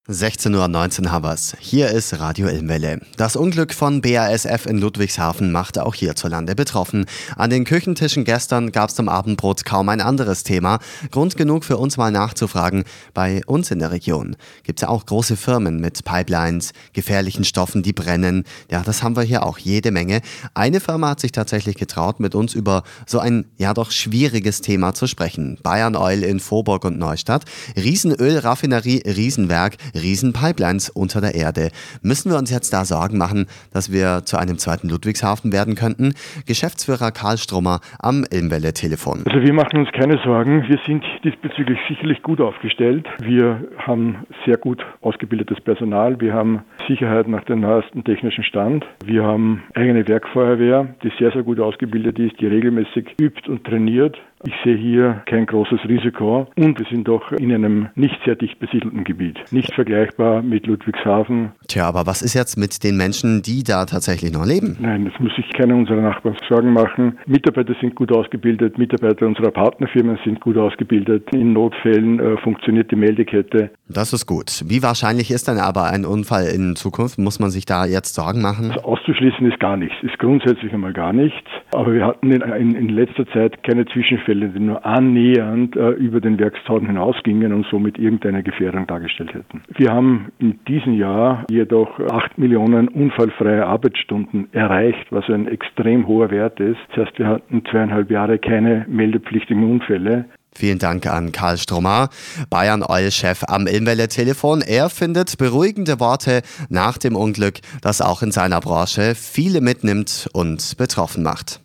16:19 Uhr haben wir's. Hier ist Radio Ilmwelle. Das Unglück von BASF in Ludwigshafen machte auch hierzulande betroffen. An den Küchentischen gestern gab's zum Abendbrot kaum ein anderes Thema. Grund genug für uns mal nachzufragen. Bei uns in der Region gibt's ja auch große Firmen mit Pipelines, gefährlichen Stoffen, die brennen. Ja, das haben wir hier auch jede Menge. Eine Firma hat sich tatsächlich getraut, mit uns über so ein ja doch schwieriges Thema zu sprechen. Bayern Oil in Vorburg und Neustadt. Riesenölraffinerie, Riesenwerk, Riesenpipelines unter der Erde. Müssen wir uns jetzt da Sorgen machen, dass wir zu einem zweiten Ludwigshafen werden könnten? Geschäftsführer Karl Strummer am Ilmwelle-Telefon. Also wir machen uns keine Sorgen. Wir sind diesbezüglich sicherlich gut aufgestellt. Wir haben sehr gut ausgebildetes Personal. Wir haben Sicherheit nach dem neuesten technischen Stand. Wir haben eigene Werkfeuerwehr, die sehr, sehr gut ausgebildet ist, die regelmäßig übt und trainiert. Ich sehe hier kein großes Risiko und wir sind doch in einem nicht sehr dicht besiedelten Gebiet. Nicht vergleichbar mit Ludwigshafen. Tja, aber was ist jetzt mit den Menschen, die da tatsächlich noch leben? Nein, das muss sich keiner unserer Nachbarn Sorgen machen. Mitarbeiter sind gut ausgebildet, Mitarbeiter unserer Partnerfirmen sind gut ausgebildet. In Notfällen funktioniert die Meldekette. Das ist gut. Wie wahrscheinlich ist dann aber ein Unfall in Zukunft? Muss man sich da jetzt Sorgen machen? Also auszuschließen ist gar nichts, ist grundsätzlich einmal gar nichts. Aber wir hatten in letzter Zeit keine Zwischenfälle, die nur annähernd über den Werkszaun hinausgingen und somit irgendeine Gefährdung dargestellt hätten. Wir haben in diesem Jahr jedoch 8 Millionen unfallfreie Arbeitsstunden erreicht, was ein extrem hoher Wert ist. Das heißt, wir hatten 2,5 Jahre keine meldepflichtigen Unfälle. Vielen Dank an Karl Strummer, Bayern Oil-Chef am Ilmwelle-Telefon. Er findet beruhigende Worte nach dem Unglück, das auch in seiner Branche viele mitnimmt und betroffen macht.